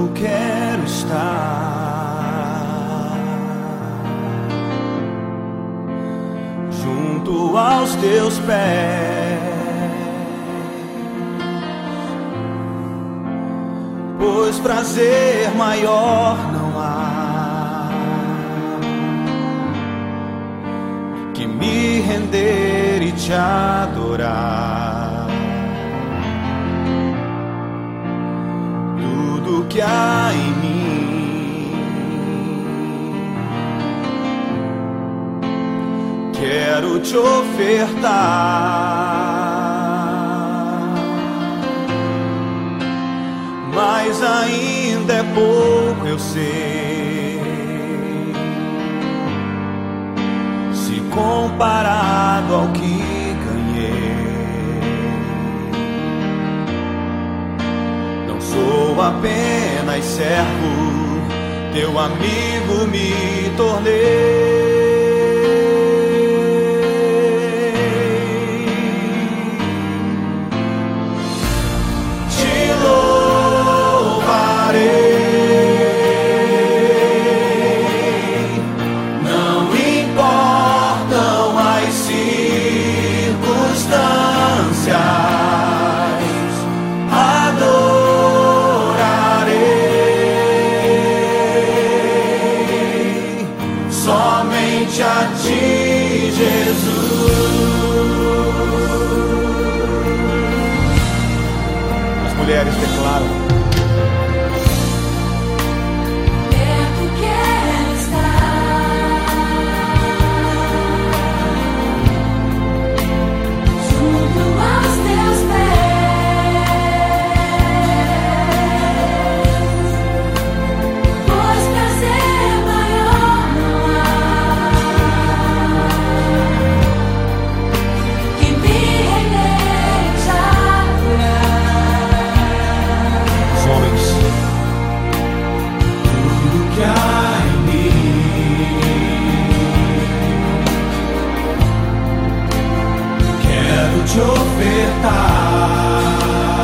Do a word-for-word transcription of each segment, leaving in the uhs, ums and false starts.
eu quero estar junto aos teus pés, pois prazer maior não há que me render e te adorar. Tudo que há em mim quero te ofertar, mas ainda é pouco, eu sei, se comparado ao que ganhei. Não sou apenas servo, teu amigo me tornei. Somente a ti, Jesus. As mulheres declaram: perto quero estar, junto aos teus pés, pois prazer maior não há que me render e te adorar. os homens, tudo que há em mim quero te ofertar,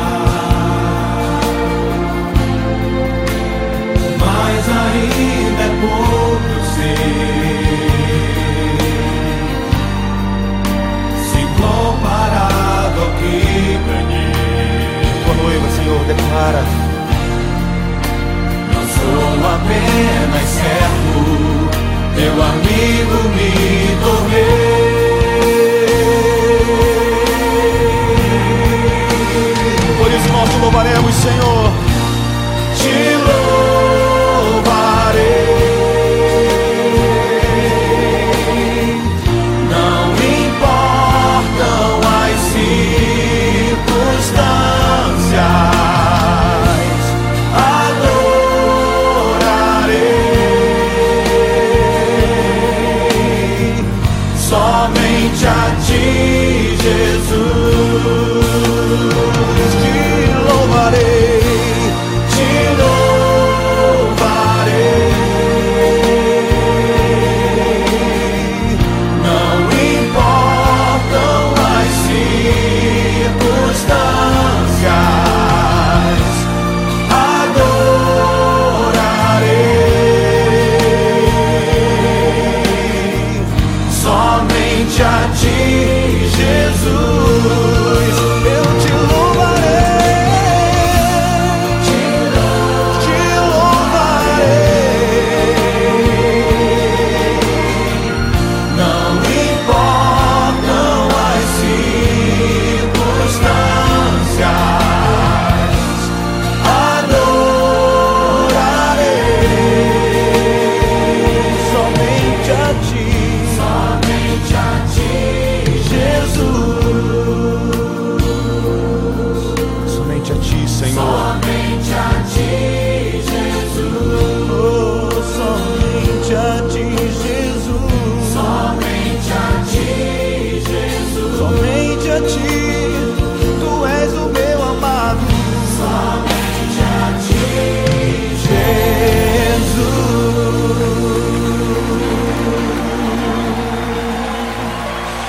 mas ainda é pouco, eu sei, se comparado ao que ganhei. Tua noiva, Senhor, declara: não sou apenas servo, teu amigo me tornei. Por isso nós te louvaremos, Senhor. Te louvarei. Não importam as circunstâncias, adorarei somente a ti, Jesus. Te louvarei, te louvarei. Não importam as circunstâncias, adorarei somente a ti, Jesus.